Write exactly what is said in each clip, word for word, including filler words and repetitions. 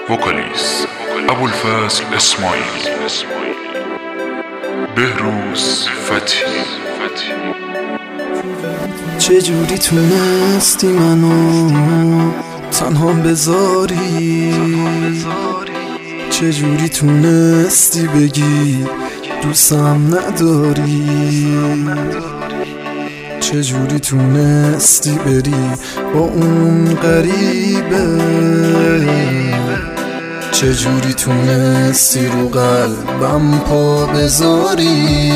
وکالیست ابوالفضل اسماعیل، بهروز فتحی. چجوری تونستی منو تنها بذاری؟ چجوری تونستی بگی دوستم نداری؟ چجوری تونستی بری با اون غریبه؟ چجوری تونستی رو قلبم پا بذاری؟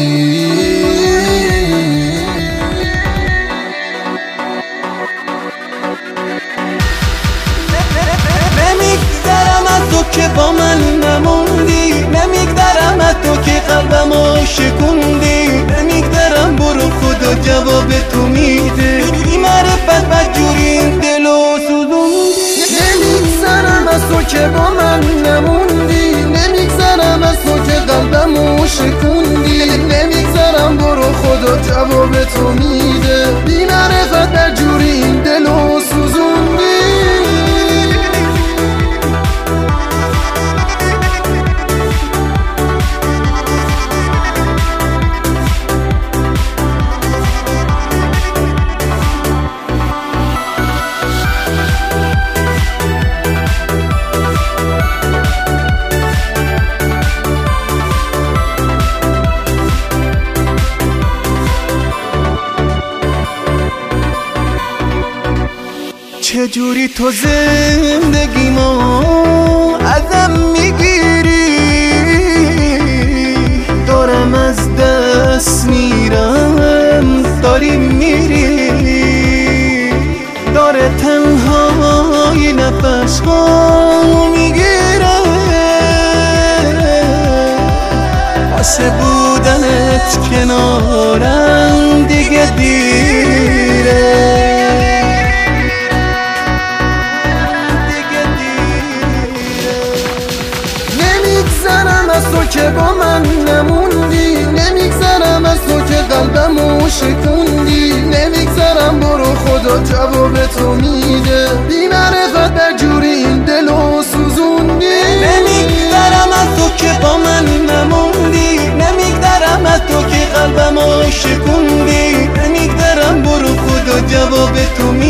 نمیگذرم از تو که با من نموندی، نمیگذرم از تو که قلبمو شکوندی، نمیگذرم برو خدا جواب تو میده، بی معرفت بدجوری این دلو سوزوندی. نمیگذرم از تو که با من نموندی، نمیگذرم از تو که قلبمو شکوندی، نمیگذرم برو خدا جواب تو میده، بی معرفت بدجوری این دلو سوزوندی. چجوری تو زندگیمو ازم میگیری؟ دارم از دست میرم، داری میری، داره تنهایی نفس خواهو میگیره، واسه بودنت کنارم دیگه دیره. نمیگذرم از تو که با من نموندی، نمیگذرم از تو که قلبمو شکوندی، نمیگذرم برو خدا جواب تو میده، بی معرفت بدجوری این دلو سوزوندی. نمیگذرم از تو که با من نموندی، نمیگذرم از تو که قلبمو شکوندی، نمیگذرم برو خدا جواب تو میده.